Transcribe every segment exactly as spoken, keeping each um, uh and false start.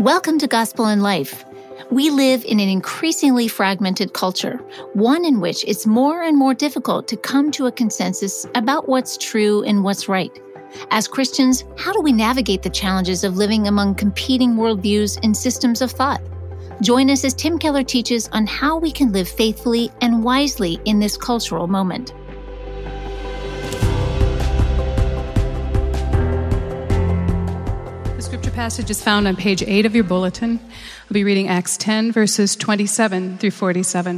Welcome to Gospel in Life. We live in an increasingly fragmented culture, one in which it's more and more difficult to come to a consensus about what's true and what's right. As Christians, how do we navigate the challenges of living among competing worldviews and systems of thought? Join us as Tim Keller teaches on how we can live faithfully and wisely in this cultural moment. Passage is found on page eight of your bulletin. I'll be reading Acts ten, verses twenty-seven through forty-seven.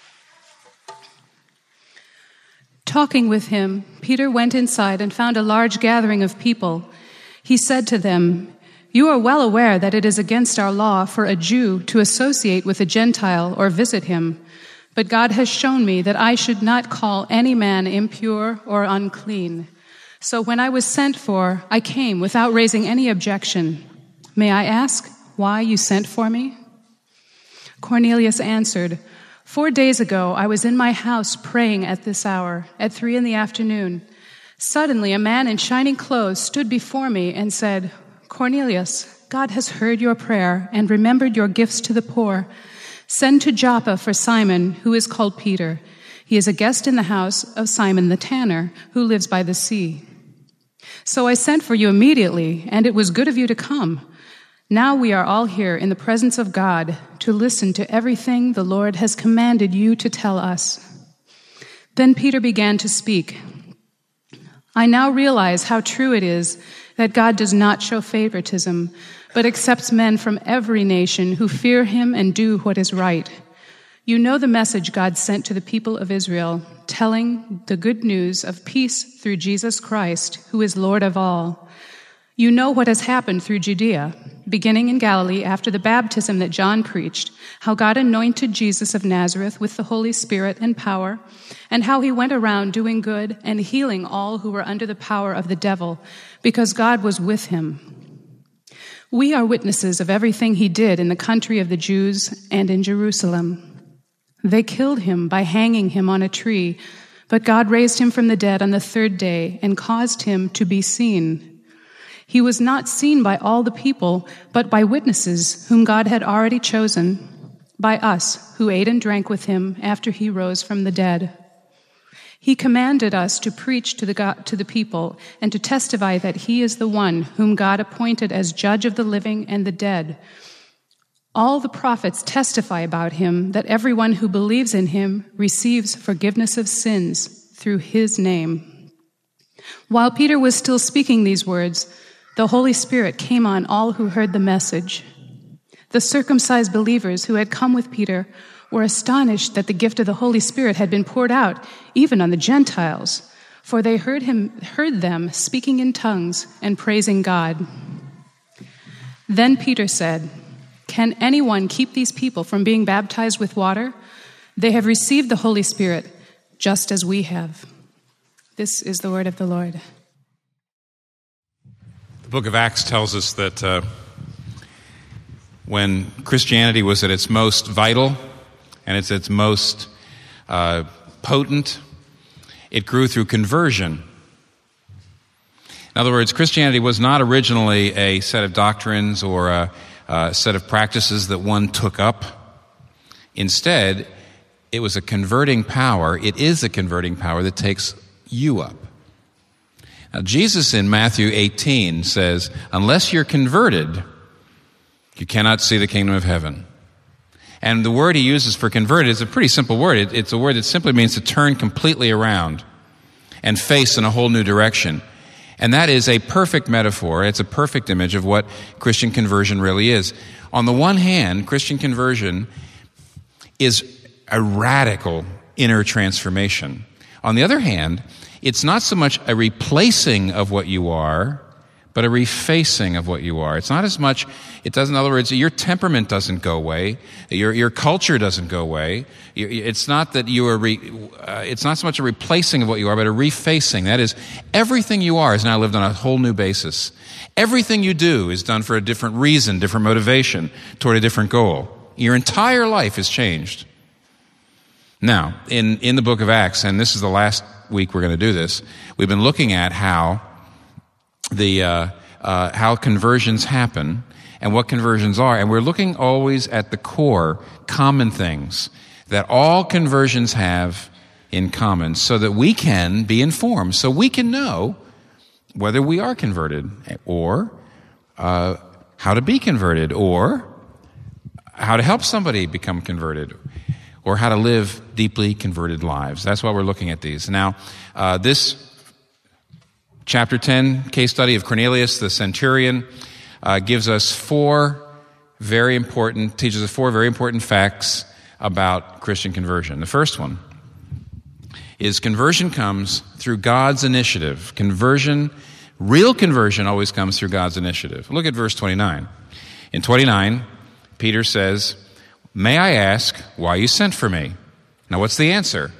Talking with him, Peter went inside and found a large gathering of people. He said to them, "You are well aware that it is against our law for a Jew to associate with a Gentile or visit him, but God has shown me that I should not call any man impure or unclean. So when I was sent for, I came without raising any objection. May I ask why you sent for me?" Cornelius answered, "Four days ago I was in my house praying at this hour, at three in the afternoon. Suddenly a man in shining clothes stood before me and said, 'Cornelius, God has heard your prayer and remembered your gifts to the poor. Send to Joppa for Simon, who is called Peter. He is a guest in the house of Simon the tanner, who lives by the sea.' So I sent for you immediately, and it was good of you to come. Now we are all here in the presence of God to listen to everything the Lord has commanded you to tell us." Then Peter began to speak. "I now realize how true it is that God does not show favoritism, but accepts men from every nation who fear him and do what is right. You know the message God sent to the people of Israel, telling the good news of peace through Jesus Christ, who is Lord of all. You know what has happened through Judea, beginning in Galilee after the baptism that John preached, how God anointed Jesus of Nazareth with the Holy Spirit and power, and how he went around doing good and healing all who were under the power of the devil, because God was with him. We are witnesses of everything he did in the country of the Jews and in Jerusalem. They killed him by hanging him on a tree, but God raised him from the dead on the third day and caused him to be seen. He was not seen by all the people, but by witnesses whom God had already chosen, by us who ate and drank with him after he rose from the dead. He commanded us to preach to the God, to the people and to testify that he is the one whom God appointed as judge of the living and the dead. All the prophets testify about him that everyone who believes in him receives forgiveness of sins through his name." While Peter was still speaking these words, the Holy Spirit came on all who heard the message. The circumcised believers who had come with Peter were astonished that the gift of the Holy Spirit had been poured out even on the Gentiles, for they heard him, heard them speaking in tongues and praising God. Then Peter said, "Can anyone keep these people from being baptized with water? They have received the Holy Spirit just as we have." This is the word of the Lord. The book of Acts tells us that uh, when Christianity was at its most vital and it's its most uh, potent, it grew through conversion. In other words, Christianity was not originally a set of doctrines or a a set of practices that one took up. Instead, it was a converting power. It is a converting power that takes you up. Now, Jesus in Matthew eighteen says, unless you're converted, you cannot see the kingdom of heaven. And the word he uses for converted is a pretty simple word. It, it's a word that simply means to turn completely around and face in a whole new direction. And that is a perfect metaphor. It's a perfect image of what Christian conversion really is. On the one hand, Christian conversion is a radical inner transformation. On the other hand, it's not so much a replacing of what you are, but a refacing of what you are. It's not as much, it doesn't, in other words, your temperament doesn't go away, your your culture doesn't go away. It's not that you are, re, uh, it's not so much a replacing of what you are, but a refacing. That is, everything you are is now lived on a whole new basis. Everything you do is done for a different reason, different motivation, toward a different goal. Your entire life is changed. Now, in, in the book of Acts, and this is the last week we're going to do this, we've been looking at how the uh, uh, how conversions happen and what conversions are. And we're looking always at the core, common things that all conversions have in common so that we can be informed, so we can know whether we are converted or uh, how to be converted or how to help somebody become converted or how to live deeply converted lives. That's why we're looking at these. Now, uh, this chapter ten case study of Cornelius the centurion uh, gives us four very important, teaches us four very important facts about Christian conversion. The first one is conversion comes through God's initiative. Conversion, real conversion always comes through God's initiative. Look at verse twenty-nine. In twenty-nine, Peter says, "May I ask why you sent for me?" Now, what's the answer?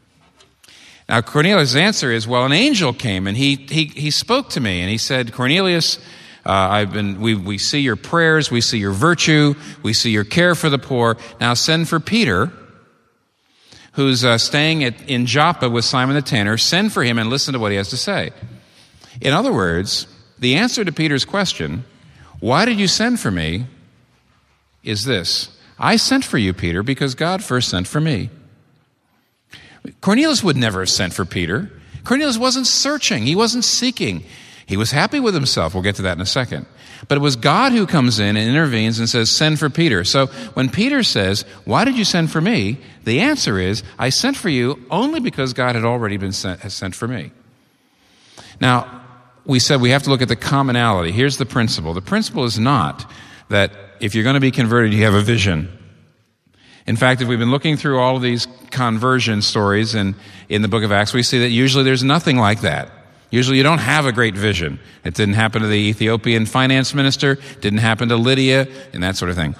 Now, Cornelius' answer is, well, an angel came and he he he spoke to me and he said, "Cornelius, uh, I've been we we see your prayers, we see your virtue, we see your care for the poor. Now send for Peter, who's uh, staying at, in Joppa with Simon the tanner. Send for him and listen to what he has to say." In other words, the answer to Peter's question, "Why did you send for me?" is this: I sent for you, Peter, because God first sent for me. Cornelius would never have sent for Peter. Cornelius wasn't searching. He wasn't seeking. He was happy with himself. We'll get to that in a second. But it was God who comes in and intervenes and says, "Send for Peter." So when Peter says, "Why did you send for me?" the answer is, I sent for you only because God had already been sent, has sent for me. Now, we said we have to look at the commonality. Here's the principle. The principle is not that if you're going to be converted, you have a vision. In fact, if we've been looking through all of these conversion stories in, in the book of Acts, we see that usually there's nothing like that. Usually you don't have a great vision. It didn't happen to the Ethiopian finance minister, didn't happen to Lydia, and that sort of thing.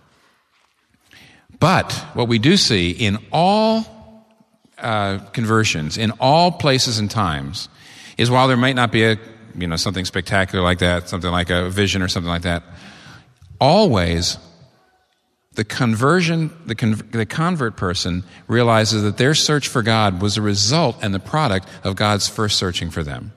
But what we do see in all uh, conversions, in all places and times, is while there might not be a, you know, something spectacular like that, something like a vision or something like that, always the conversion, the, con- the convert person realizes that their search for God was a result and the product of God's first searching for them.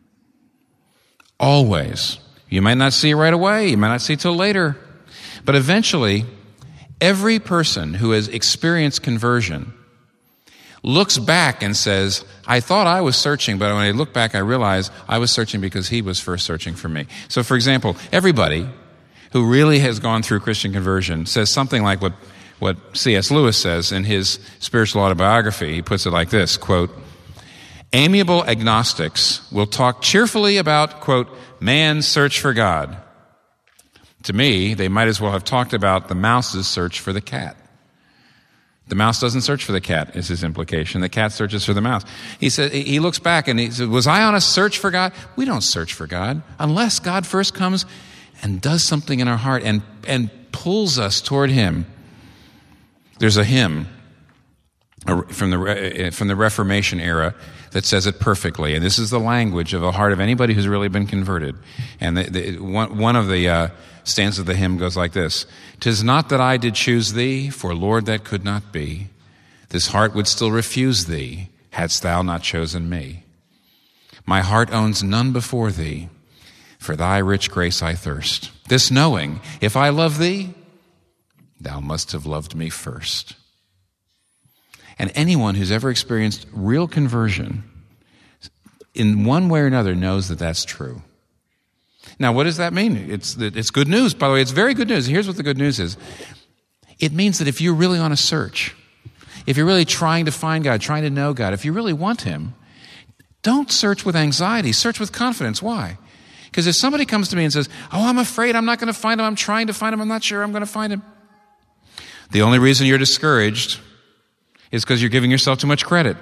Always. You might not see it right away. You might not see it till later. But eventually, every person who has experienced conversion looks back and says, I thought I was searching, but when I look back, I realize I was searching because he was first searching for me. So, for example, everybody who really has gone through Christian conversion says something like what, what C S Lewis says in his spiritual autobiography. He puts it like this, quote, "Amiable agnostics will talk cheerfully about, quote, man's search for God. To me, they might as well have talked about the mouse's search for the cat. The mouse doesn't search for the cat," is his implication. The cat searches for the mouse. He said, he looks back and he said, was I on a search for God? We don't search for God unless God first comes and does something in our heart and, and pulls us toward him. There's a hymn from the, from the Reformation era that says it perfectly. And this is the language of the heart of anybody who's really been converted. And the, the, one, one of the uh, stanzas of the hymn goes like this: "'Tis not that I did choose thee, for Lord, that could not be. This heart would still refuse thee, hadst thou not chosen me. My heart owns none before thee, for thy rich grace I thirst. This knowing, if I love thee, thou must have loved me first." And anyone who's ever experienced real conversion, in one way or another, knows that that's true. Now, what does that mean? It's, it's good news. By the way, it's very good news. Here's what the good news is. It means that if you're really on a search, if you're really trying to find God, trying to know God, if you really want him, don't search with anxiety. Search with confidence. Why? Because if somebody comes to me and says, "Oh, I'm afraid I'm not going to find him. I'm trying to find him. I'm not sure I'm going to find him." The only reason you're discouraged is because you're giving yourself too much credit.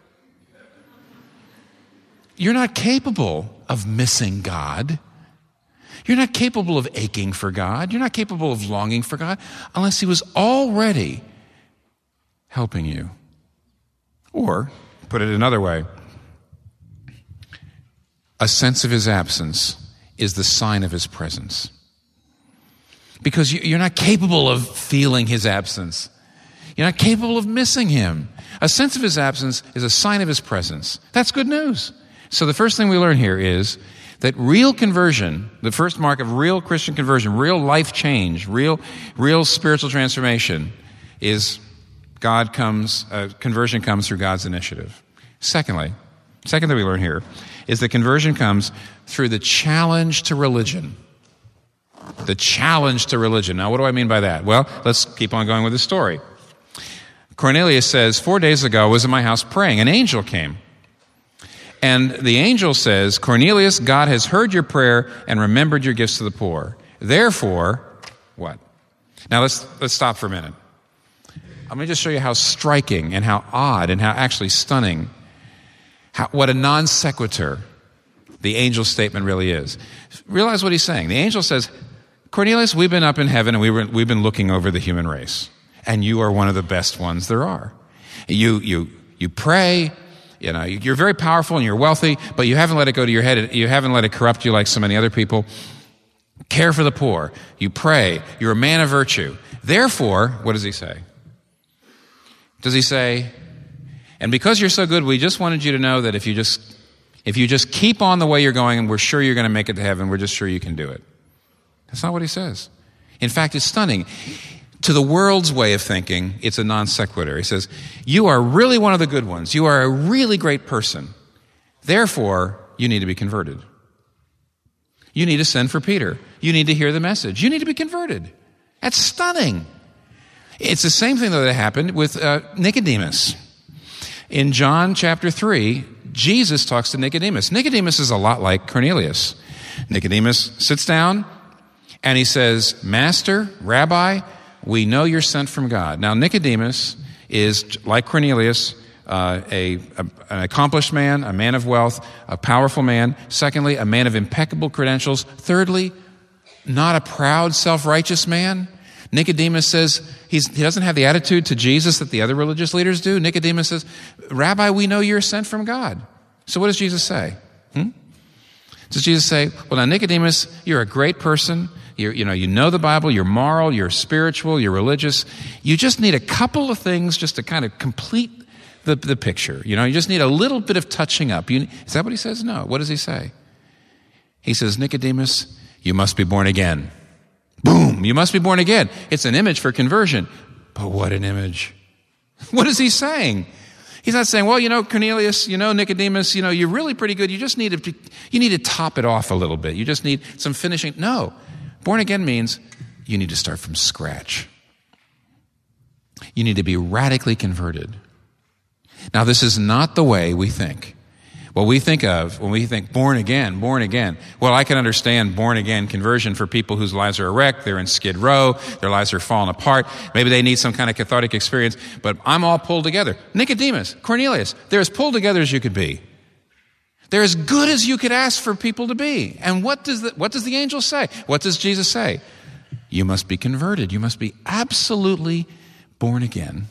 You're not capable of missing God. You're not capable of aching for God. You're not capable of longing for God unless he was already helping you. Or, put it another way, a sense of his absence is the sign of his presence. Because you're not capable of feeling his absence. You're not capable of missing him. A sense of his absence is a sign of his presence. That's good news. So the first thing we learn here is That real conversion, the first mark of real Christian conversion, real life change, real, real spiritual transformation is God comes, uh, conversion comes through God's initiative. Secondly, second that we learn here is that conversion comes through the challenge to religion. The challenge to religion. Now, what do I mean by that? Well, let's keep on going with the story. Cornelius says, four days ago I was in my house praying. An angel came. And the angel says, Cornelius, God has heard your prayer and remembered your gifts to the poor. Therefore, what? Now let's let's stop for a minute. I'm going to just show you how striking and how odd and how actually stunning, how, what a non sequitur the angel's statement really is. Realize what he's saying. The angel says, Cornelius, we've been up in heaven and we were, we've been looking over the human race. And you are one of the best ones there are. You, you, you pray. You know, you're very powerful and you're wealthy, but you haven't let it go to your head. You haven't let it corrupt you like so many other people. Care for the poor. You pray. You're a man of virtue. Therefore, what does he say? Does he say, and because you're so good, we just wanted you to know that if you just, if you just keep on the way you're going and we're sure you're going to make it to heaven, we're just sure you can do it. That's not what he says. In fact, it's stunning. To the world's way of thinking, it's a non sequitur. He says, you are really one of the good ones. You are a really great person. Therefore, you need to be converted. You need to send for Peter. You need to hear the message. You need to be converted. That's stunning. It's the same thing that happened with uh, Nicodemus. In John chapter three, Jesus talks to Nicodemus. Nicodemus is a lot like Cornelius. Nicodemus sits down and he says, Master, Rabbi, we know you're sent from God. Now, Nicodemus is, like Cornelius, uh, a, a, an accomplished man, a man of wealth, a powerful man. Secondly, a man of impeccable credentials. Thirdly, not a proud, self-righteous man. Nicodemus says, he's, he doesn't have the attitude to Jesus that the other religious leaders do. Nicodemus says, Rabbi, we know you're sent from God. So what does Jesus say? Hmm? Does Jesus say, well, now, Nicodemus, you're a great person. You're, you know, you know the Bible, you're moral, you're spiritual, you're religious. You just need a couple of things just to kind of complete the, the picture. You know, you just need a little bit of touching up. You, is that what he says? No. What does he say? He says, Nicodemus, you must be born again. Boom, you must be born again. It's an image for conversion. But what an image. What is he saying? He's not saying, well, you know, Cornelius, you know, Nicodemus, you know, you're really pretty good. You just need to, you need to top it off a little bit. You just need some finishing. No. Born again means you need to start from scratch. You need to be radically converted. Now, this is not the way we think. What we think of when we think born again, born again. Well, I can understand born again conversion for people whose lives are wrecked. They're in Skid Row. Their lives are falling apart. Maybe they need some kind of cathartic experience. But I'm all pulled together. Nicodemus, Cornelius, they're as pulled together as you could be. They're as good as you could ask for people to be. And what does the, what does the angel say? What does Jesus say? You must be converted. You must be absolutely born again.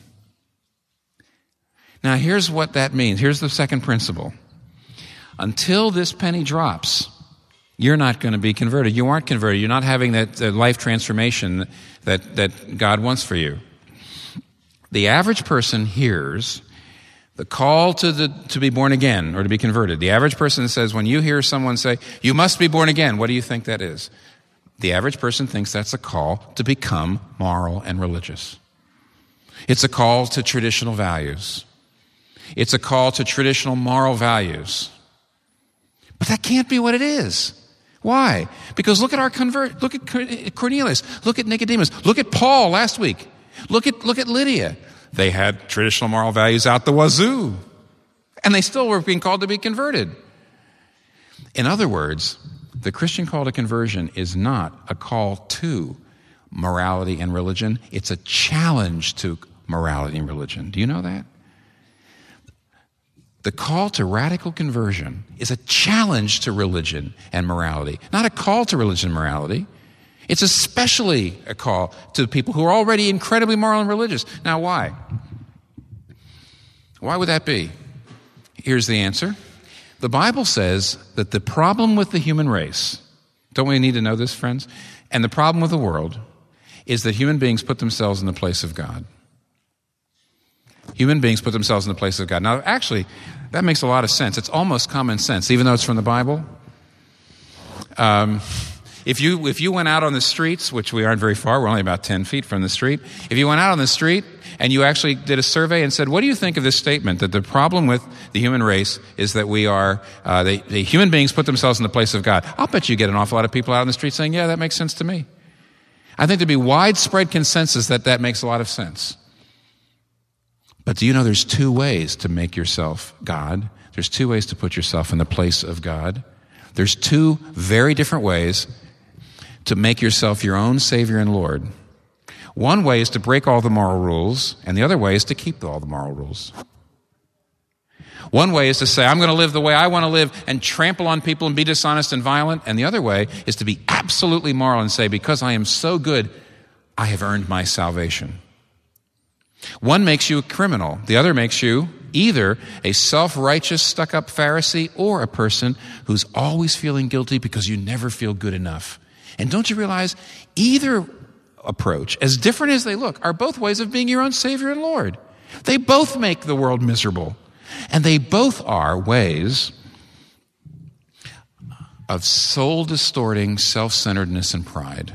Now, here's what that means. Here's the second principle. Until this penny drops, you're not going to be converted. You aren't converted. You're not having that uh, life transformation that, that God wants for you. The average person hears the call to the, to be born again or to be converted. The average person says, when you hear someone say, you must be born again, what do you think that is? The average person thinks that's a call to become moral and religious. It's a call to traditional values. It's a call to traditional moral values. But that can't be what it is. Why? Because look at our convert, look at Cornelius, look at Nicodemus, look at Paul last week, look at, look at Lydia. They had traditional moral values out the wazoo, and they still were being called to be converted. In other words, the Christian call to conversion is not a call to morality and religion. It's a challenge to morality and religion. Do you know that? The call to radical conversion is a challenge to religion and morality, not a call to religion and morality. It's especially a call to people who are already incredibly moral and religious. Now, why? Why would that be? Here's the answer. The Bible says that the problem with the human race, don't we need to know this, friends? And the problem with the world is that human beings put themselves in the place of God. Human beings put themselves in the place of God. Now, actually, that makes a lot of sense. It's almost common sense, even though it's from the Bible. Um, if you if you went out on the streets, which we aren't very far, we're only about ten feet from the street. If you went out on the street and you actually did a survey and said, what do you think of this statement, that the problem with the human race is that we are, uh, they, the human beings put themselves in the place of God? I'll bet you get an awful lot of people out on the street saying, yeah, that makes sense to me. I think there'd be widespread consensus that that makes a lot of sense. But do you know there's two ways to make yourself God? There's two ways to put yourself in the place of God. There's two very different ways to make yourself your own Savior and Lord. One way is to break all the moral rules, and the other way is to keep all the moral rules. One way is to say, I'm going to live the way I want to live and trample on people and be dishonest and violent. And the other way is to be absolutely moral and say, because I am so good, I have earned my salvation. One makes you a criminal. The other makes you either a self-righteous, stuck-up Pharisee or a person who's always feeling guilty because you never feel good enough. And don't you realize either approach, as different as they look, are both ways of being your own Savior and Lord. They both make the world miserable. And they both are ways of soul-distorting self-centeredness and pride.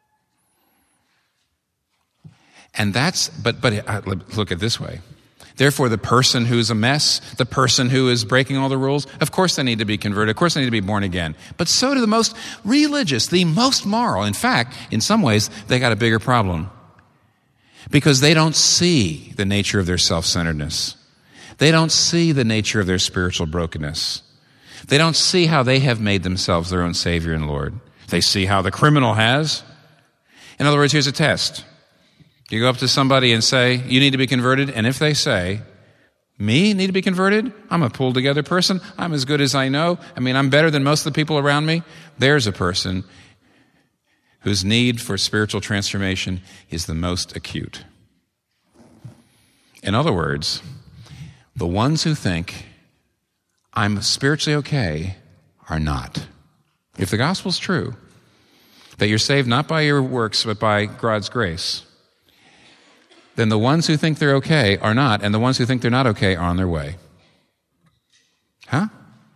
And that's, but, but look at it this way. Therefore, the person who's a mess, the person who is breaking all the rules, of course they need to be converted. Of course they need to be born again. But so do the most religious, the most moral. In fact, in some ways, they got a bigger problem. Because they don't see the nature of their self-centeredness. They don't see the nature of their spiritual brokenness. They don't see how they have made themselves their own Savior and Lord. They see how the criminal has. In other words, here's a test. You go up to somebody and say, you need to be converted, and if they say, me need to be converted? I'm a pulled-together person. I'm as good as I know. I mean, I'm better than most of the people around me. There's a person whose need for spiritual transformation is the most acute. In other words, the ones who think, I'm spiritually okay, are not. If the gospel's true, that you're saved not by your works, but by God's grace, then the ones who think they're okay are not, and the ones who think they're not okay are on their way. Huh?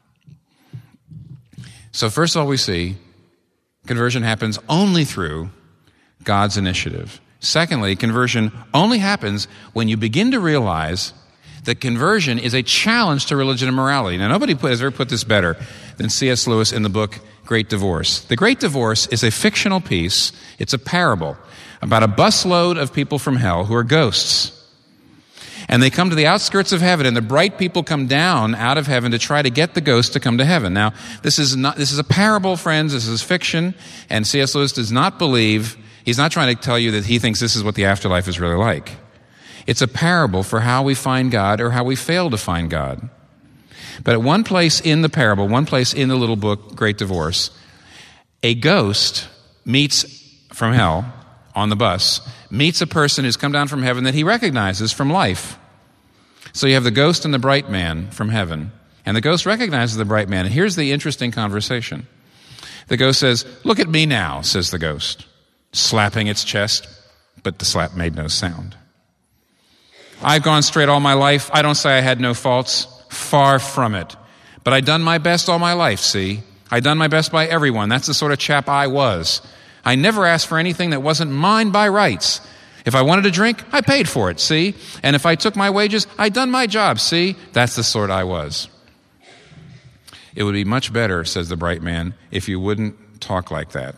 So first of all, we see conversion happens only through God's initiative. Secondly, conversion only happens when you begin to realize that conversion is a challenge to religion and morality. Now, nobody put, has ever put this better than C S Lewis in the book Great Divorce. The Great Divorce is a fictional piece. It's a parable about a busload of people from hell who are ghosts. And they come to the outskirts of heaven, and the bright people come down out of heaven to try to get the ghosts to come to heaven. Now, this is not, this is a parable, friends. This is fiction, and C S Lewis does not believe, he's not trying to tell you that he thinks this is what the afterlife is really like. It's a parable for how we find God or how we fail to find God. But at one place in the parable, one place in the little book, Great Divorce, a ghost meets from hell on the bus, meets a person who's come down from heaven that he recognizes from life. So you have the ghost and the bright man from heaven. And the ghost recognizes the bright man. And here's the interesting conversation. The ghost says, look at me now, says the ghost, slapping its chest, but the slap made no sound. I've gone straight all my life. I don't say I had no faults. Far from it. But I done my best all my life, see? I done my best by everyone. That's the sort of chap I was. I never asked for anything that wasn't mine by rights. If I wanted a drink, I paid for it, see? And if I took my wages, I done my job, see? That's the sort I was. It would be much better, says the bright man, if you wouldn't talk like that.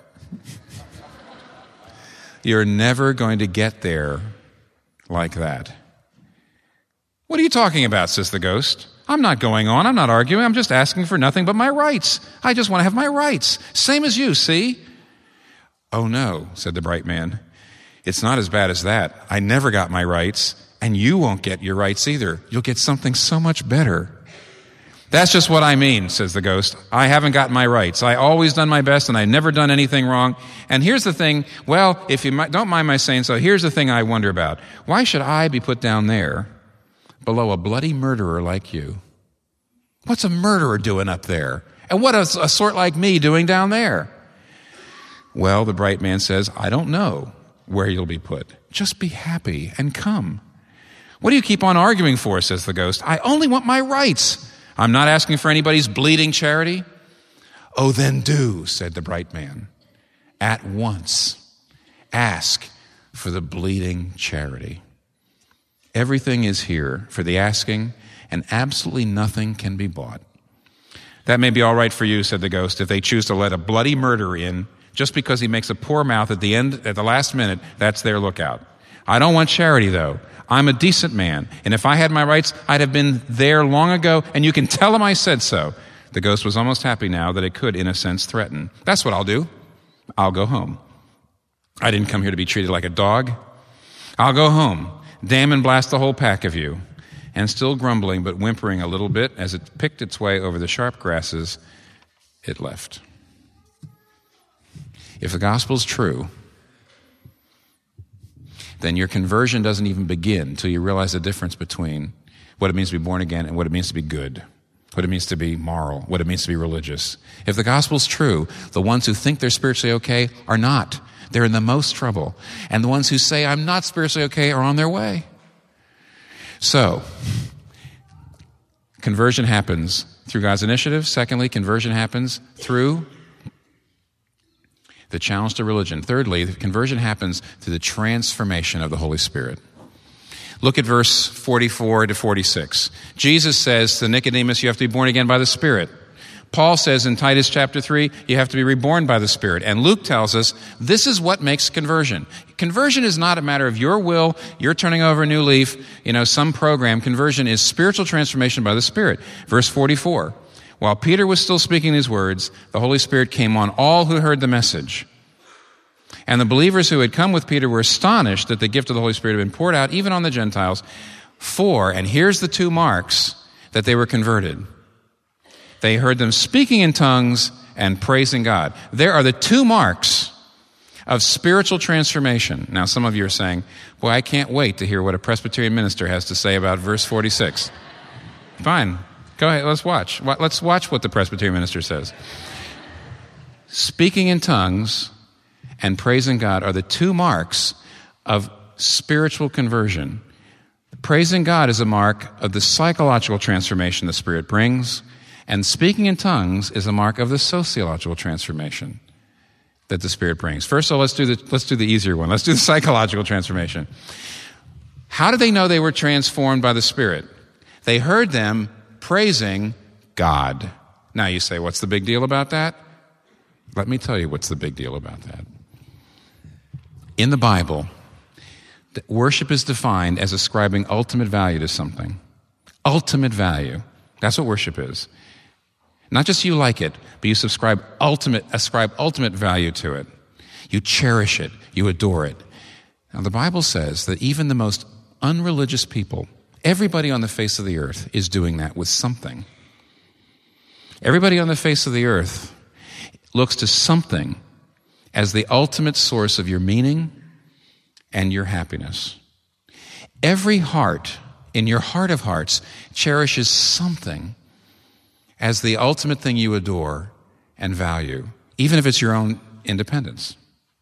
You're never going to get there like that. What are you talking about, says the ghost? I'm not going on. I'm not arguing. I'm just asking for nothing but my rights. I just want to have my rights. Same as you, see? Oh no, said the bright man. It's not as bad as that. I never got my rights, and you won't get your rights either. You'll get something so much better. That's just what I mean, says the ghost. I haven't got my rights. I always done my best, and I've never done anything wrong. And here's the thing. Well, if you might, don't mind my saying so, here's the thing I wonder about. Why should I be put down there below a bloody murderer like you? What's a murderer doing up there? And what is a sort like me doing down there? Well, the bright man says, I don't know where you'll be put. Just be happy and come. What do you keep on arguing for, says the ghost. I only want my rights. I'm not asking for anybody's bleeding charity. "Oh, then do," said the bright man. "At once ask for the bleeding charity. Everything is here for the asking, and absolutely nothing can be bought." "That may be all right for you," said the ghost, "if they choose to let a bloody murderer in just because he makes a poor mouth at the end, at the last minute. That's their lookout. I don't want charity, though. I'm a decent man, and if I had my rights, I'd have been there long ago, and you can tell them I said so." The ghost was almost happy now that it could, in a sense, threaten. "That's what I'll do. I'll go home. I didn't come here to be treated like a dog. I'll go home, damn and blast the whole pack of you." And still grumbling but whimpering a little bit as it picked its way over the sharp grasses, it left. If the gospel's true, then your conversion doesn't even begin until you realize the difference between what it means to be born again and what it means to be good, what it means to be moral, what it means to be religious. If the gospel's true, the ones who think they're spiritually okay are not. They're in the most trouble. And the ones who say, "I'm not spiritually okay," are on their way. So, conversion happens through God's initiative. Secondly, conversion happens through the challenge to religion. Thirdly, conversion happens through the transformation of the Holy Spirit. Look at verse forty-four to forty-six. Jesus says to Nicodemus, you have to be born again by the Spirit. Paul says in Titus chapter three, you have to be reborn by the Spirit. And Luke tells us this is what makes conversion. Conversion is not a matter of your will, you're turning over a new leaf, you know, some program. Conversion is spiritual transformation by the Spirit. Verse forty-four, while Peter was still speaking these words, the Holy Spirit came on all who heard the message. And the believers who had come with Peter were astonished that the gift of the Holy Spirit had been poured out even on the Gentiles. For, and here's the two marks that they were converted. They heard them speaking in tongues and praising God. There are the two marks of spiritual transformation. Now, some of you are saying, boy, I can't wait to hear what a Presbyterian minister has to say about verse forty-six. Fine. Go ahead. Let's watch. Let's watch what the Presbyterian minister says. Speaking in tongues and praising God are the two marks of spiritual conversion. Praising God is a mark of the psychological transformation the Spirit brings. And speaking in tongues is a mark of the sociological transformation that the Spirit brings. First of all, let's do the, let's do the easier one. Let's do the psychological transformation. How did they know they were transformed by the Spirit? They heard them praising God. Now you say, what's the big deal about that? Let me tell you what's the big deal about that. In the Bible, worship is defined as ascribing ultimate value to something. Ultimate value. That's what worship is. Not just you like it, but you subscribe ultimate, ascribe ultimate value to it. You cherish it. You adore it. Now, the Bible says that even the most unreligious people, everybody on the face of the earth is doing that with something. Everybody on the face of the earth looks to something as the ultimate source of your meaning and your happiness. Every heart, in your heart of hearts, cherishes something as the ultimate thing you adore and value, even if it's your own independence.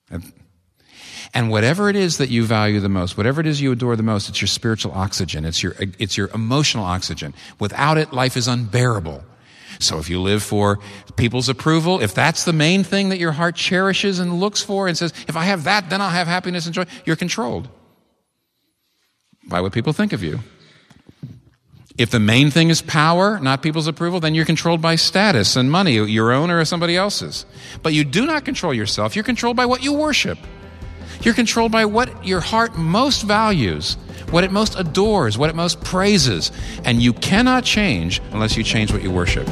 And whatever it is that you value the most, whatever it is you adore the most, it's your spiritual oxygen. It's your, it's your emotional oxygen. Without it, life is unbearable. So if you live for people's approval, if that's the main thing that your heart cherishes and looks for and says, if I have that, then I'll have happiness and joy, you're controlled by what people think of you. If the main thing is power, not people's approval, then you're controlled by status and money, your own or somebody else's. But you do not control yourself. You're controlled by what you worship. You're controlled by what your heart most values, what it most adores, what it most praises. And you cannot change unless you change what you worship.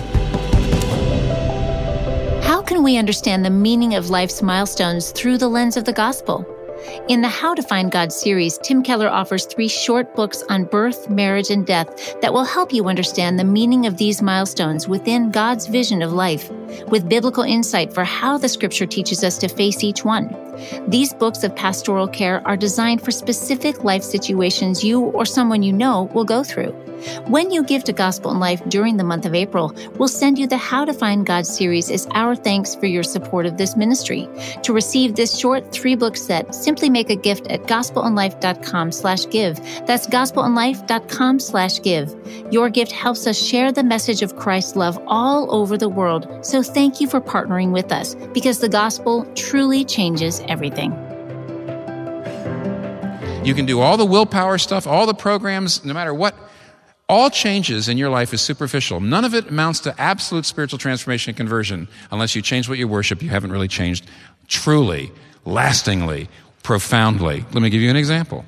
How can we understand the meaning of life's milestones through the lens of the gospel? In the How to Find God series, Tim Keller offers three short books on birth, marriage, and death that will help you understand the meaning of these milestones within God's vision of life, with biblical insight for how the Scripture teaches us to face each one. These books of pastoral care are designed for specific life situations you or someone you know will go through. When you give to Gospel in Life during the month of April, we'll send you the How to Find God series as our thanks for your support of this ministry. To receive this short three-book set, simply make a gift at gospelinlife.com slash give. That's gospelinlife.com slash give. Your gift helps us share the message of Christ's love all over the world, so thank you for partnering with us, because the gospel truly changes everything. You can do all the willpower stuff, all the programs, no matter what. All changes in your life is superficial. None of it amounts to absolute spiritual transformation and conversion unless you change what you worship. You haven't really changed truly, lastingly, profoundly. Let me give you an example.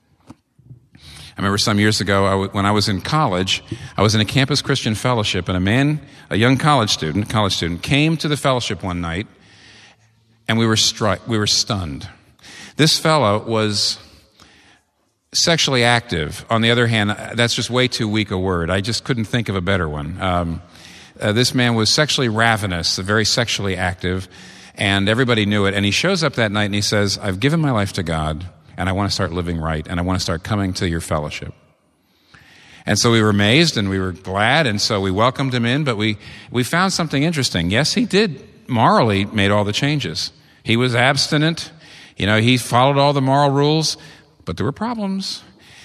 I remember some years ago, I w- when I was in college, I was in a campus Christian fellowship, and a man, a young college student, college student, came to the fellowship one night, and we were struck, we were stunned. This fellow was sexually active. On the other hand, that's just way too weak a word. I just couldn't think of a better one. Um, uh, this man was sexually ravenous, very sexually active, and everybody knew it. And he shows up that night and he says, I've given my life to God, and I want to start living right, and I want to start coming to your fellowship. And so we were amazed and we were glad, and so we welcomed him in, but we, we found something interesting. Yes, he did morally made all the changes. He was abstinent. You know, he followed all the moral rules. But there were problems.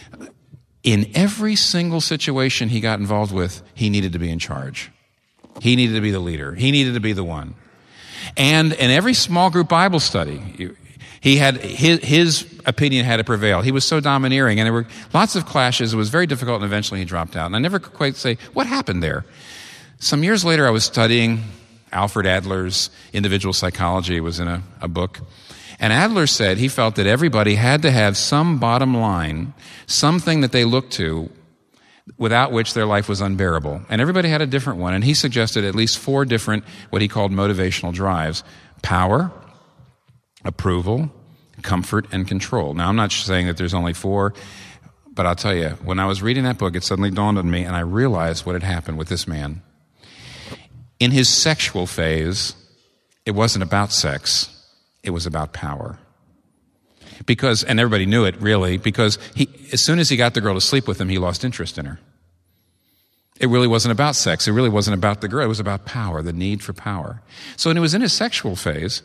In every single situation he got involved with, he needed to be in charge. He needed to be the leader. He needed to be the one. And in every small group Bible study, he had his, his opinion had to prevail. He was so domineering, and there were lots of clashes. It was very difficult, and eventually he dropped out. And I never could quite say, what happened there? Some years later, I was studying Alfred Adler's Individual Psychology. It was in a, a book. And Adler said he felt that everybody had to have some bottom line, something that they looked to, without which their life was unbearable. And everybody had a different one. And he suggested at least four different, what he called motivational drives: power, approval, comfort, and control. Now, I'm not saying that there's only four, but I'll tell you, when I was reading that book, it suddenly dawned on me, and I realized what had happened with this man. In his sexual phase, it wasn't about sex. It was about power. Because, and everybody knew it really, because he, as soon as he got the girl to sleep with him, he lost interest in her. It really wasn't about sex. It really wasn't about the girl. It was about power, the need for power. So when it was in his sexual phase,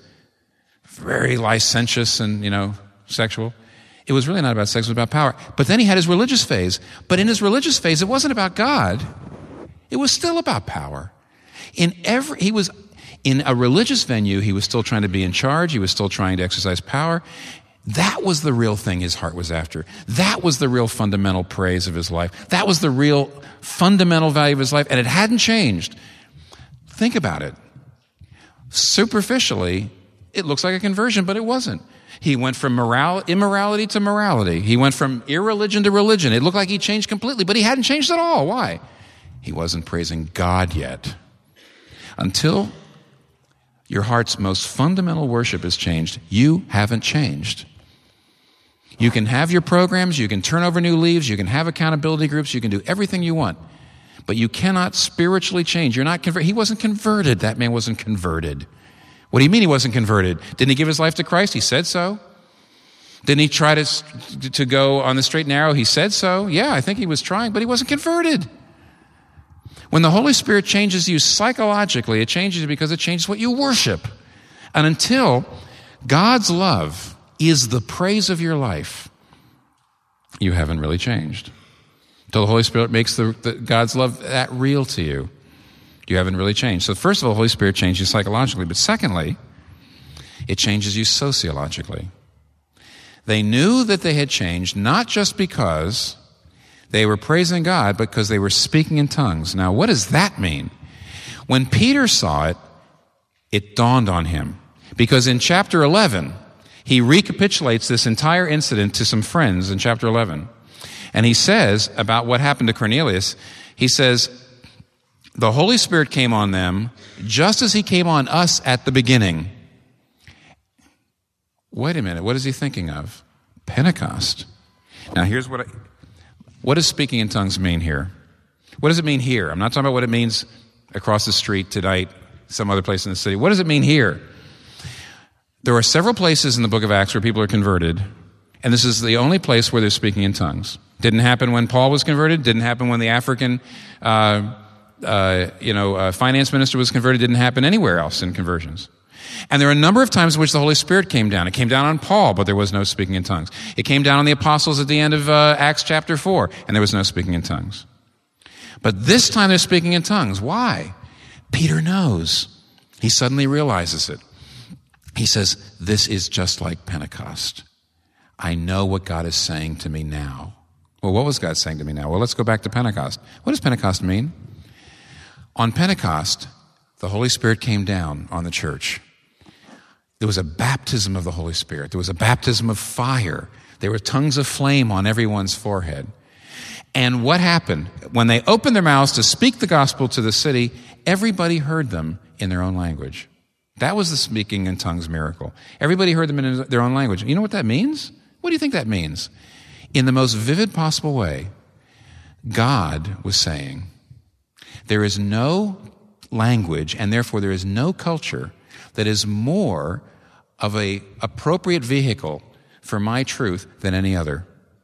very licentious and, you know, sexual, it was really not about sex, it was about power. But then he had his religious phase. But in his religious phase, it wasn't about God. It was still about power. In every, he was... In a religious venue, he was still trying to be in charge. He was still trying to exercise power. That was the real thing his heart was after. That was the real fundamental praise of his life. That was the real fundamental value of his life, and it hadn't changed. Think about it. Superficially, it looks like a conversion, but it wasn't. He went from moral, immorality to morality. He went from irreligion to religion. It looked like he changed completely, but he hadn't changed at all. Why? He wasn't praising God yet. Until your heart's most fundamental worship is changed, you haven't changed. You can have your programs, you can turn over new leaves, you can have accountability groups, you can do everything you want, but you cannot spiritually change. You're not converted. He wasn't converted. That man wasn't converted. What do you mean he wasn't converted? Didn't he give his life to Christ? He said so. Didn't he try to, to go on the straight and narrow? He said so. Yeah, I think he was trying, but he wasn't converted. When the Holy Spirit changes you psychologically, it changes you because it changes what you worship. And until God's love is the praise of your life, you haven't really changed. Until the Holy Spirit makes the, the God's love that real to you, you haven't really changed. So first of all, the Holy Spirit changes you psychologically. But secondly, it changes you sociologically. They knew that they had changed not just because they were praising God, because they were speaking in tongues. Now, what does that mean? When Peter saw it, it dawned on him. Because in chapter eleven, he recapitulates this entire incident to some friends in chapter eleven. And he says about what happened to Cornelius, he says, the Holy Spirit came on them just as he came on us at the beginning. Wait a minute, what is he thinking of? Pentecost. Now, here's what I... What does speaking in tongues mean here? What does it mean here? I'm not talking about what it means across the street tonight, some other place in the city. What does it mean here? There are several places in the book of Acts where people are converted, And this is the only place where they're speaking in tongues. Didn't happen when Paul was converted. Didn't happen when the African, uh, uh, you know, uh, finance minister was converted. Didn't happen anywhere else in conversions. And there are a number of times in which the Holy Spirit came down. It came down on Paul, but there was no speaking in tongues. It came down on the apostles at the end of uh, Acts chapter four, and there was no speaking in tongues. But this time they're speaking in tongues. Why? Peter knows. He suddenly realizes it. He says, this is just like Pentecost. I know what God is saying to me now. Well, what was God saying to me now? Well, let's go back to Pentecost. What does Pentecost mean? On Pentecost, the Holy Spirit came down on the church. There was a baptism of the Holy Spirit. There was a baptism of fire. There were tongues of flame on everyone's forehead. And what happened? When they opened their mouths to speak the gospel to the city, everybody heard them in their own language. That was the speaking in tongues miracle. Everybody heard them in their own language. You know what that means? What do you think that means? In the most vivid possible way, God was saying, there is no language, and therefore there is no culture that is more of an appropriate vehicle for my truth than any other.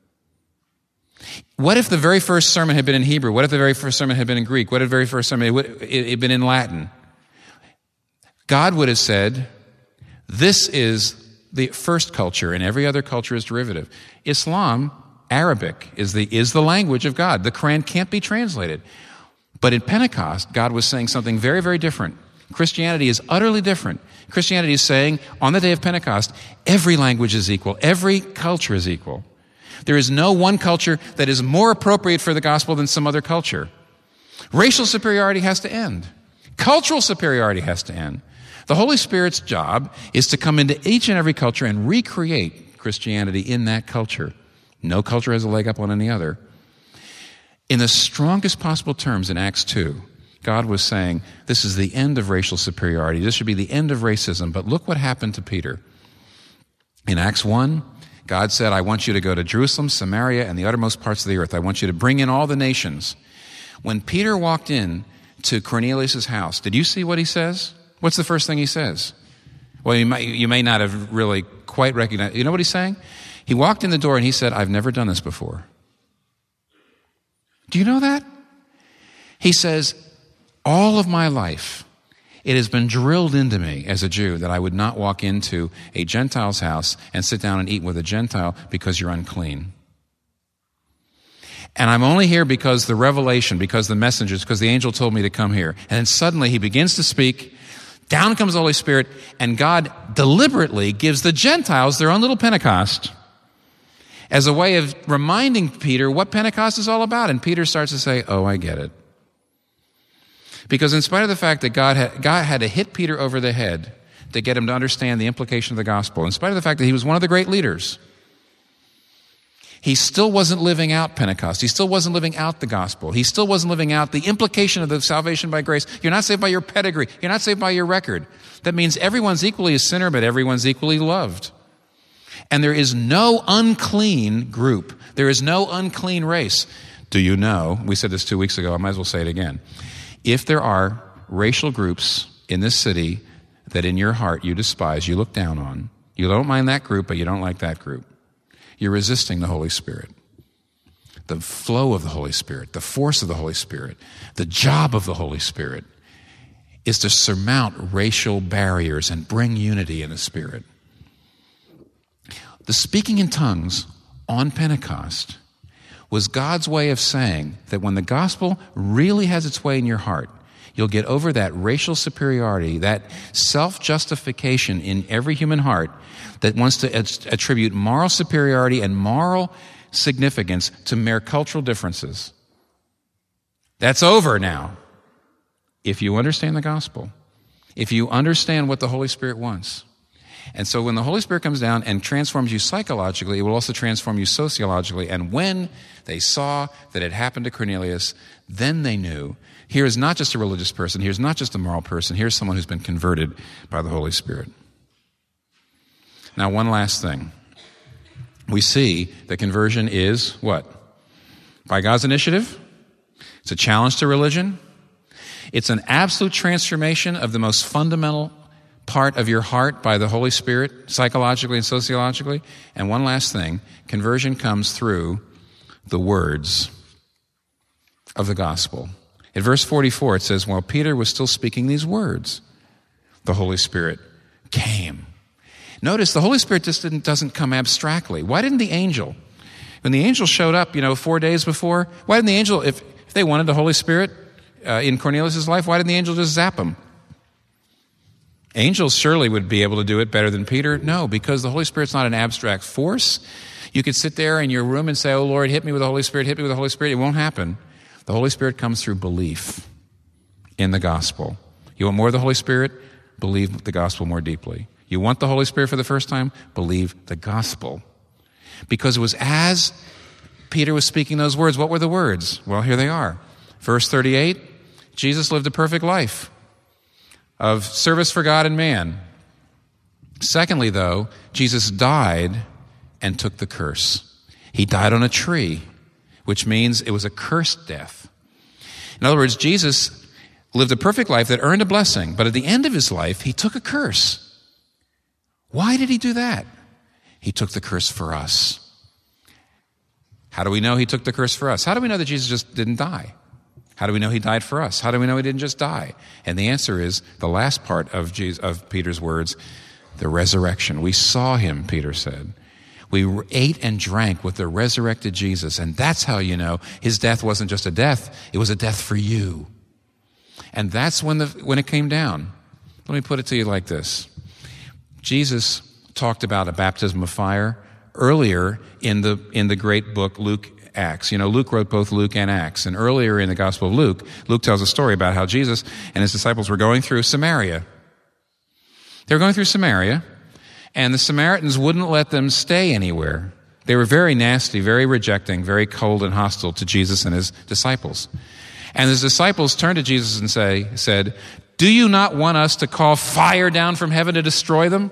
What if the very first sermon had been in Hebrew? What if the very first sermon had been in Greek? What if the very first sermon had been in Latin? God would have said, this is the first culture, and every other culture is derivative. Islam, Arabic, is the, is the language of God. The Quran can't be translated. But in Pentecost, God was saying something very, very different. Christianity is utterly different. Christianity is saying, on the day of Pentecost, every language is equal. Every culture is equal. There is no one culture that is more appropriate for the gospel than some other culture. Racial superiority has to end. Cultural superiority has to end. The Holy Spirit's job is to come into each and every culture and recreate Christianity in that culture. No culture has a leg up on any other. In the strongest possible terms in Acts two, God was saying, this is the end of racial superiority. This should be the end of racism. But look what happened to Peter. In Acts one, God said, I want you to go to Jerusalem, Samaria, and the uttermost parts of the earth. I want you to bring in all the nations. When Peter walked in to Cornelius' house, did you see what he says? What's the first thing he says? Well, you may, you may not have really quite recognized. You know what he's saying? He walked in the door and he said, I've never done this before. Do you know that? He says, all of my life, it has been drilled into me as a Jew that I would not walk into a Gentile's house and sit down and eat with a Gentile because you're unclean. And I'm only here because the revelation, because the messengers, because the angel told me to come here. And then suddenly he begins to speak. Down comes the Holy Spirit, and God deliberately gives the Gentiles their own little Pentecost as a way of reminding Peter what Pentecost is all about. And Peter starts to say, oh, I get it. Because in spite of the fact that God had, God had to hit Peter over the head to get him to understand the implication of the gospel, in spite of the fact that he was one of the great leaders, he still wasn't living out Pentecost. He still wasn't living out the gospel. He still wasn't living out the implication of the salvation by grace. You're not saved by your pedigree. You're not saved by your record. That means everyone's equally a sinner, but everyone's equally loved. And there is no unclean group. There is no unclean race. Do you know, we said this two weeks ago, I might as well say it again. If there are racial groups in this city that in your heart you despise, you look down on, you don't mind that group, but you don't like that group, you're resisting the Holy Spirit. The flow of the Holy Spirit, the force of the Holy Spirit, the job of the Holy Spirit is to surmount racial barriers and bring unity in the Spirit. The speaking in tongues on Pentecost was God's way of saying that when the gospel really has its way in your heart, you'll get over that racial superiority, that self-justification in every human heart that wants to attribute moral superiority and moral significance to mere cultural differences. That's over now. If you understand the gospel, if you understand what the Holy Spirit wants. And so when the Holy Spirit comes down and transforms you psychologically, it will also transform you sociologically. And when they saw that it happened to Cornelius, then they knew, here is not just a religious person, here's not just a moral person, here's someone who's been converted by the Holy Spirit. Now, one last thing. We see that conversion is what? By God's initiative. It's a challenge to religion. It's an absolute transformation of the most fundamental part of your heart by the Holy Spirit, psychologically and sociologically. And one last thing, conversion comes through the words of the gospel. In verse forty-four, it says, while Peter was still speaking these words, the Holy Spirit came. Notice the Holy Spirit just didn't, doesn't come abstractly. Why didn't the angel? When the angel showed up, you know, four days before, why didn't the angel, if, if they wanted the Holy Spirit uh, in Cornelius' life, why didn't the angel just zap him? Angels surely would be able to do it better than Peter. No, because the Holy Spirit's not an abstract force. You could sit there in your room and say, oh, Lord, hit me with the Holy Spirit, hit me with the Holy Spirit. It won't happen. The Holy Spirit comes through belief in the gospel. You want more of the Holy Spirit? Believe the gospel more deeply. You want the Holy Spirit for the first time? Believe the gospel. Because it was as Peter was speaking those words, what were the words? Well, here they are. Verse thirty-eight, Jesus lived a perfect life of service for God and man. Secondly, though, Jesus died and took the curse. He died on a tree, which means it was a cursed death. In other words, Jesus lived a perfect life that earned a blessing, but at the end of his life, he took a curse. Why did he do that? He took the curse for us. How do we know he took the curse for us? How do we know that Jesus just didn't die? How do we know he died for us? How do we know he didn't just die? And the answer is the last part of Jesus, of Peter's words, the resurrection. We saw him, Peter said. We ate and drank with the resurrected Jesus, and that's how you know his death wasn't just a death, it was a death for you. And that's when the when it came down. Let me put it to you like this. Jesus talked about a baptism of fire earlier in the in the great book Luke Acts. You know, Luke wrote both Luke and Acts. And earlier in the Gospel of Luke, Luke tells a story about how Jesus and his disciples were going through Samaria. They were going through Samaria, and the Samaritans wouldn't let them stay anywhere. They were very nasty, very rejecting, very cold and hostile to Jesus and his disciples. And his disciples turned to Jesus and say, said, do you not want us to call fire down from heaven to destroy them?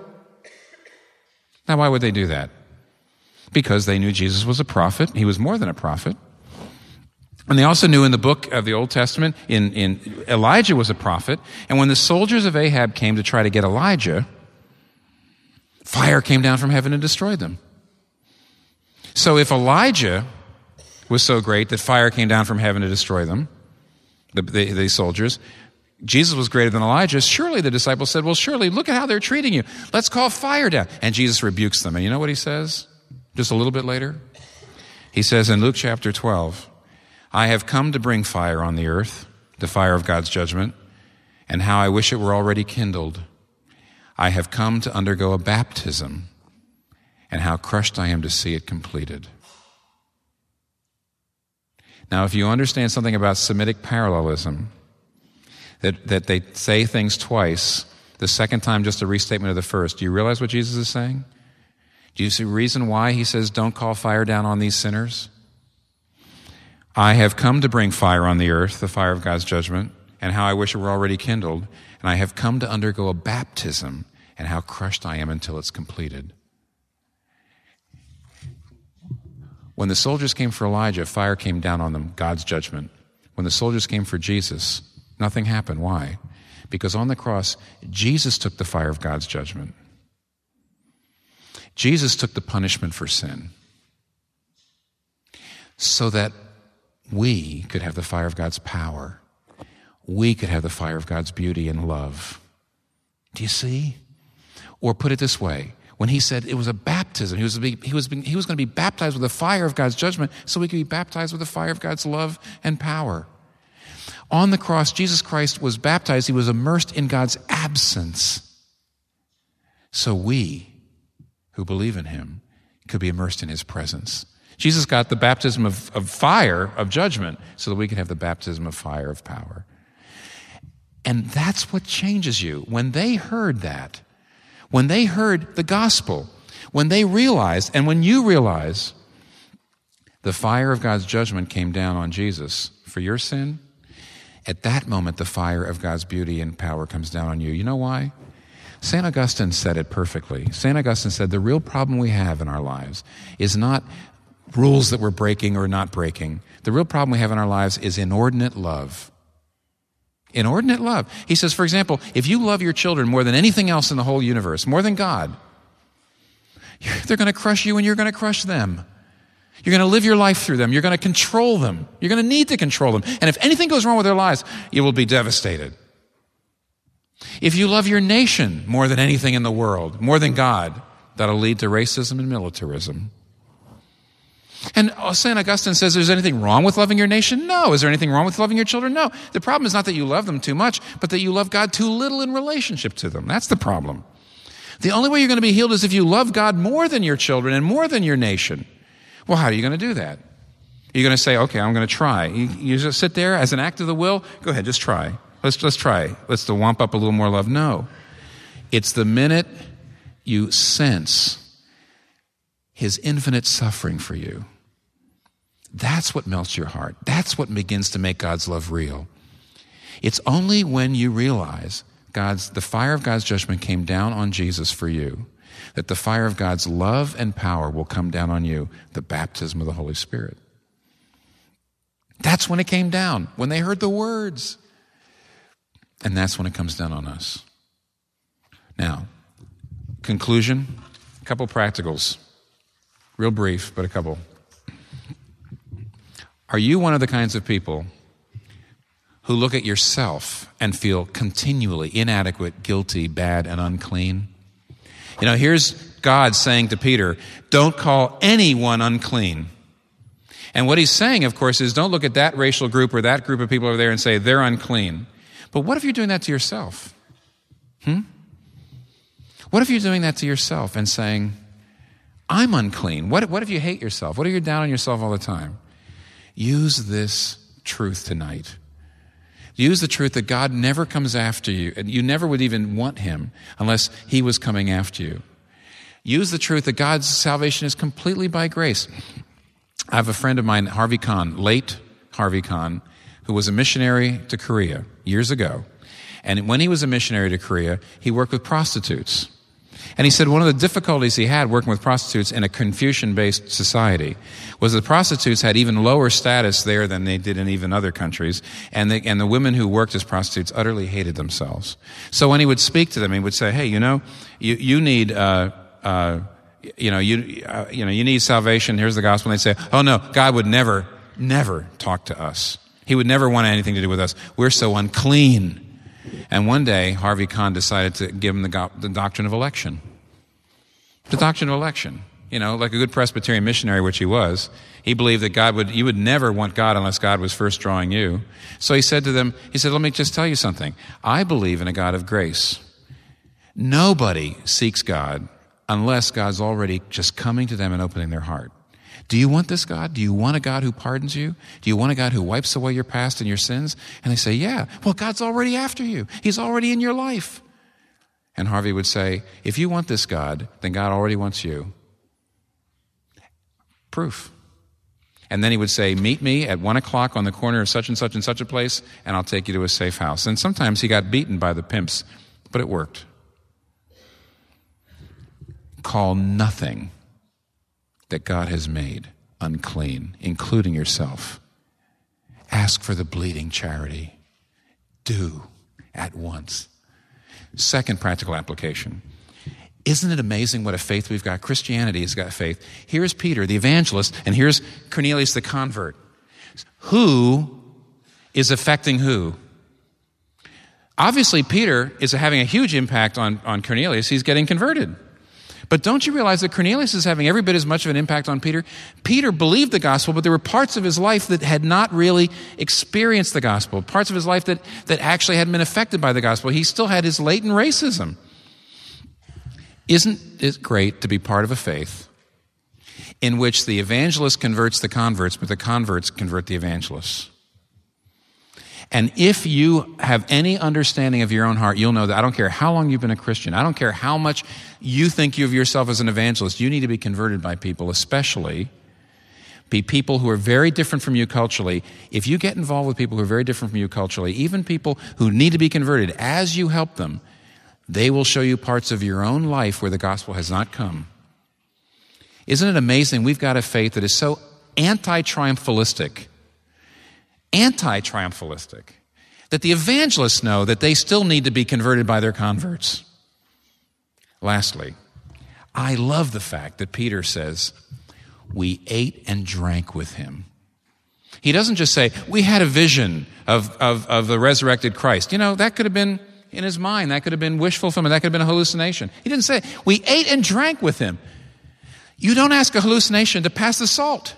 Now, why would they do that? Because they knew Jesus was a prophet. He was more than a prophet. And they also knew in the book of the Old Testament, in, in Elijah was a prophet. And when the soldiers of Ahab came to try to get Elijah, fire came down from heaven and destroyed them. So if Elijah was so great that fire came down from heaven to destroy them, the, the, the soldiers, Jesus was greater than Elijah, surely the disciples said, well, surely, look at how they're treating you. Let's call fire down. And Jesus rebukes them. And you know what he says? Just a little bit later? He says in Luke chapter twelve, I have come to bring fire on the earth, the fire of God's judgment, and how I wish it were already kindled. I have come to undergo a baptism, and how crushed I am to see it completed. Now, if you understand something about Semitic parallelism, that, that they say things twice, the second time just a restatement of the first, do you realize what Jesus is saying? Do you see the reason why he says, don't call fire down on these sinners? I have come to bring fire on the earth, the fire of God's judgment, and how I wish it were already kindled, and I have come to undergo a baptism, and how crushed I am until it's completed. When the soldiers came for Elijah, fire came down on them, God's judgment. When the soldiers came for Jesus, nothing happened. Why? Because on the cross, Jesus took the fire of God's judgment. Jesus took the punishment for sin so that we could have the fire of God's power. We could have the fire of God's beauty and love. Do you see? Or put it this way, when he said it was a baptism, he was, he was, he was going to be baptized with the fire of God's judgment so we could be baptized with the fire of God's love and power. On the cross, Jesus Christ was baptized. He was immersed in God's absence. So we, who believe in him, could be immersed in his presence. Jesus got the baptism of, of fire, of judgment, so that we could have the baptism of fire, of power. And that's what changes you. When they heard that, when they heard the gospel, when they realized, and when you realize the fire of God's judgment came down on Jesus for your sin, at that moment the fire of God's beauty and power comes down on you. You know why? Saint Augustine said it perfectly. Saint Augustine said the real problem we have in our lives is not rules that we're breaking or not breaking. The real problem we have in our lives is inordinate love. Inordinate love. He says, for example, if you love your children more than anything else in the whole universe, more than God, they're going to crush you and you're going to crush them. You're going to live your life through them. You're going to control them. You're going to need to control them. And if anything goes wrong with their lives, you will be devastated. If you love your nation more than anything in the world, more than God, that'll lead to racism and militarism. And Saint Augustine says, there's anything wrong with loving your nation? No. Is there anything wrong with loving your children? No. The problem is not that you love them too much, but that you love God too little in relationship to them. That's the problem. The only way you're going to be healed is if you love God more than your children and more than your nation. Well, how are you going to do that? You're going to say, okay, I'm going to try. You, you just sit there as an act of the will. Go ahead, just try. Let's let's try. Let's to wamp up a little more love. No. It's the minute you sense his infinite suffering for you. That's what melts your heart. That's what begins to make God's love real. It's only when you realize God's the fire of God's judgment came down on Jesus for you, that the fire of God's love and power will come down on you, the baptism of the Holy Spirit. That's when it came down, when they heard the words. And that's when it comes down on us. Now, conclusion, a couple practicals. Real brief, but a couple. Are you one of the kinds of people who look at yourself and feel continually inadequate, guilty, bad, and unclean? You know, here's God saying to Peter, don't call anyone unclean. And what he's saying, of course, is don't look at that racial group or that group of people over there and say they're unclean. But what if you're doing that to yourself? Hmm? What if you're doing that to yourself and saying, I'm unclean? What, what if you hate yourself? What if you're down on yourself all the time? Use this truth tonight. Use the truth that God never comes after you, and you never would even want him unless he was coming after you. Use the truth that God's salvation is completely by grace. I have a friend of mine, Harvey Kahn, late Harvey Kahn, who was a missionary to Korea years ago. And when he was a missionary to Korea, he worked with prostitutes. And he said one of the difficulties he had working with prostitutes in a Confucian-based society was the prostitutes had even lower status there than they did in even other countries, and the, and the women who worked as prostitutes utterly hated themselves. So when he would speak to them, he would say, hey, you know, you, you need, uh, uh, you know, you, uh, you know, you need salvation. Here's the gospel. And they'd say, oh no, God would never, never talk to us. He would never want anything to do with us. We're so unclean. And one day, Harvey Kahn decided to give him the, go- the doctrine of election. The doctrine of election. You know, like a good Presbyterian missionary, which he was, he believed that God would, you would never want God unless God was first drawing you. So he said to them, he said, let me just tell you something. I believe in a God of grace. Nobody seeks God unless God's already just coming to them and opening their heart. Do you want this God? Do you want a God who pardons you? Do you want a God who wipes away your past and your sins? And they say, yeah. Well, God's already after you. He's already in your life. And Harvey would say, if you want this God, then God already wants you. Proof. And then he would say, meet me at one o'clock on the corner of such and such and such a place, and I'll take you to a safe house. And sometimes he got beaten by the pimps, but it worked. Call nothing that God has made unclean, including yourself. Ask for the bleeding charity. Do at once. Second practical application. Isn't it amazing what a faith we've got? Christianity has got faith. Here's Peter, the evangelist, and here's Cornelius, the convert. Who is affecting who? Obviously, Peter is having a huge impact on, on Cornelius. He's getting converted. But don't you realize that Cornelius is having every bit as much of an impact on Peter? Peter believed the gospel, but there were parts of his life that had not really experienced the gospel, parts of his life that, that actually hadn't been affected by the gospel. He still had his latent racism. Isn't it great to be part of a faith in which the evangelist converts the converts, but the converts convert the evangelists? And if you have any understanding of your own heart, you'll know that I don't care how long you've been a Christian. I don't care how much you think of yourself as an evangelist. You need to be converted by people, especially be people who are very different from you culturally. If you get involved with people who are very different from you culturally, even people who need to be converted, as you help them, they will show you parts of your own life where the gospel has not come. Isn't it amazing? We've got a faith that is so anti-triumphalistic. Anti-triumphalistic, that the evangelists know that they still need to be converted by their converts. Lastly, I love the fact that Peter says, we ate and drank with him. He doesn't just say, we had a vision of, of, of the resurrected Christ. You know, that could have been in his mind. That could have been wish fulfillment. That could have been a hallucination. He didn't say, we ate and drank with him. You don't ask a hallucination to pass the salt.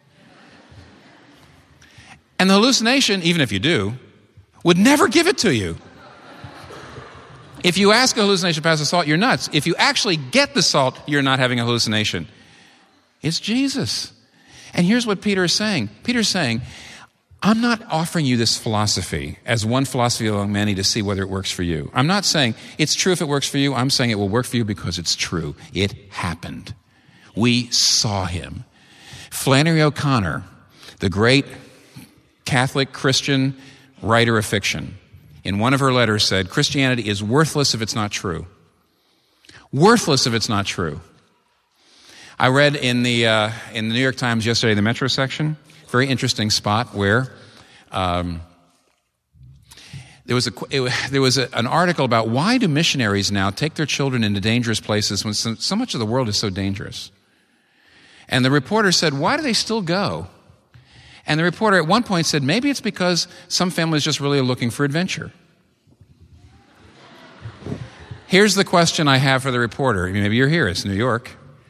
And the hallucination, even if you do, would never give it to you. If you ask a hallucination to pass the salt, you're nuts. If you actually get the salt, you're not having a hallucination. It's Jesus. And here's what Peter is saying. Peter's saying, I'm not offering you this philosophy as one philosophy among many to see whether it works for you. I'm not saying it's true if it works for you. I'm saying it will work for you because it's true. It happened. We saw him. Flannery O'Connor, the great Catholic Christian writer of fiction, in one of her letters said, Christianity is worthless if it's not true. Worthless if it's not true. I read in the uh, in the New York Times yesterday, the Metro section, very interesting spot where um, there was a it, there was a, an article about why do missionaries now take their children into dangerous places when so, so much of the world is so dangerous. And the reporter said, why do they still go? And the reporter at one point said, maybe it's because some families just really are looking for adventure. Here's the question I have for the reporter. Maybe you're here. It's New York.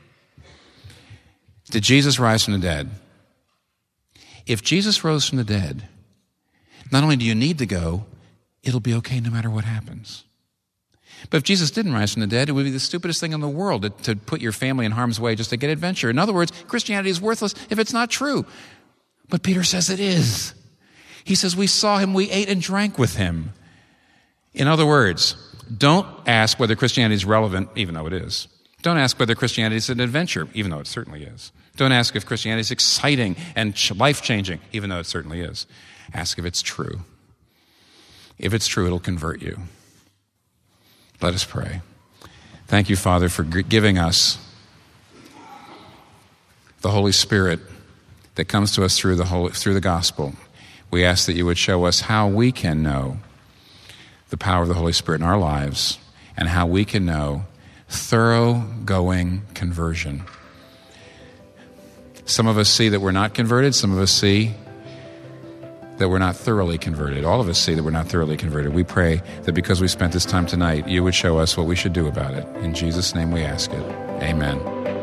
Did Jesus rise from the dead? If Jesus rose from the dead, not only do you need to go, it'll be okay no matter what happens. But if Jesus didn't rise from the dead, it would be the stupidest thing in the world to, to put your family in harm's way just to get adventure. In other words, Christianity is worthless if it's not true. But Peter says it is. He says, we saw him, we ate and drank with him. In other words, don't ask whether Christianity is relevant, even though it is. Don't ask whether Christianity is an adventure, even though it certainly is. Don't ask if Christianity is exciting and life-changing, even though it certainly is. Ask if it's true. If it's true, it'll convert you. Let us pray. Thank you, Father, for giving us the Holy Spirit that comes to us through the Holy, through the gospel. We ask that you would show us how we can know the power of the Holy Spirit in our lives and how we can know thorough-going conversion. Some of us see that we're not converted. Some of us see that we're not thoroughly converted. All of us see that we're not thoroughly converted. We pray that because we spent this time tonight, you would show us what we should do about it. In Jesus' name we ask it. Amen.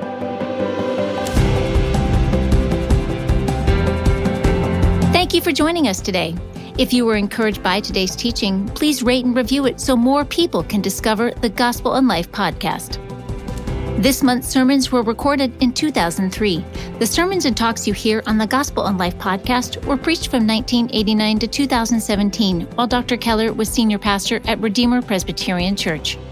Thank you for joining us today. If you were encouraged by today's teaching, please rate and review it so more people can discover the Gospel and Life podcast. This month's sermons were recorded in two thousand three. The sermons and talks you hear on the Gospel and Life podcast were preached from nineteen eighty-nine to two thousand seventeen, while Doctor Keller was senior pastor at Redeemer Presbyterian Church.